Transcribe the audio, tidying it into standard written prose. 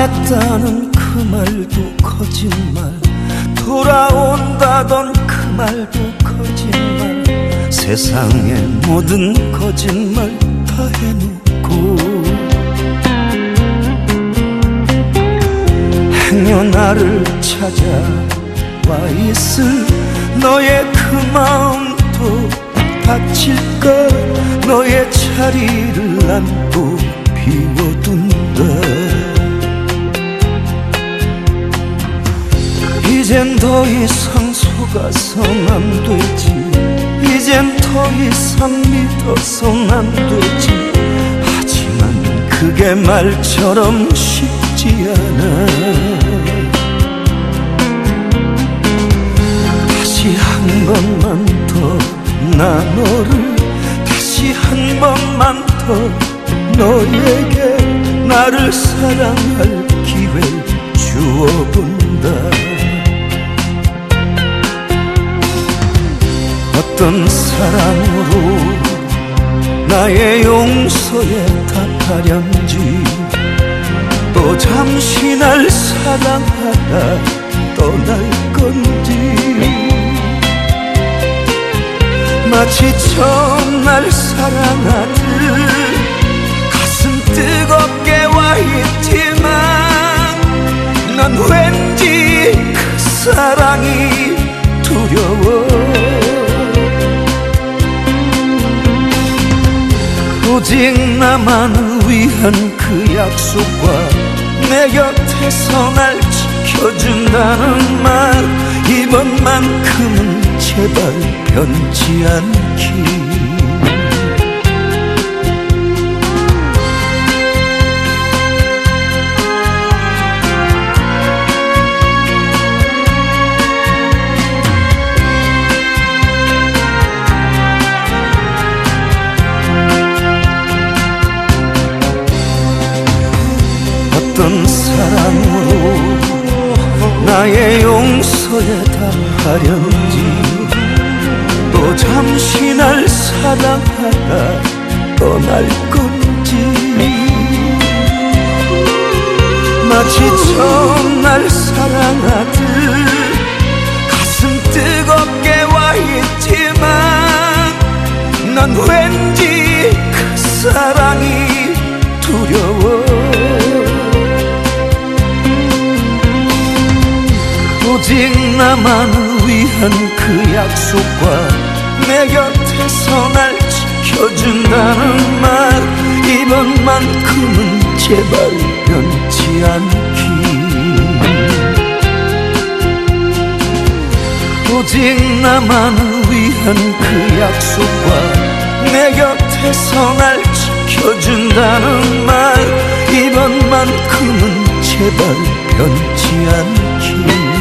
사랑했다는 그 말도 거짓말, 돌아온다던 그 말도 거짓말, 세상의 모든 거짓말 다 해놓고 행여 나를 찾아와 있을 너의 그 마음도 다칠까. 너의 자리를 난 또 비워둔다. 이젠 더 이상 속아선 안 되지. 이젠 더 이상 믿어선 안 되지. 하지만 그게 말처럼 쉽지 않아. 다시 한 번만 더 나 너를, 다시 한 번만 더 너에게 나를 사랑할 기회 주어본다. 어떤 사랑으로 나의 용서에 답하련지, 또 잠시 날 사랑하다 떠날 건지. 마치 처음 날 사랑하듯 가슴 뜨겁게 와 있지만, 난 왠지 그 사랑이 두려워. 오직 나만을 위한 그 약속과 내 곁에서 날 지켜준다는 말, 이번만큼은 제발 변치 않기. 어떤 사랑으로 나의 용서에 답하련지, 또 잠시 날 사랑하다 떠날 건지. 마치 처음 날 사랑하듯 가슴 뜨겁게 와 있지만, 난 왠지 그 사랑이 두려워. 오직 나만을 위한 그 약속과 내 곁에서 날 지켜준다는 말, 이번만큼은 제발 변치 않기. 오직 나만을 위한 그 약속과 내 곁에서 날 지켜준다는 말, 이번만큼은 제발 변치 않기.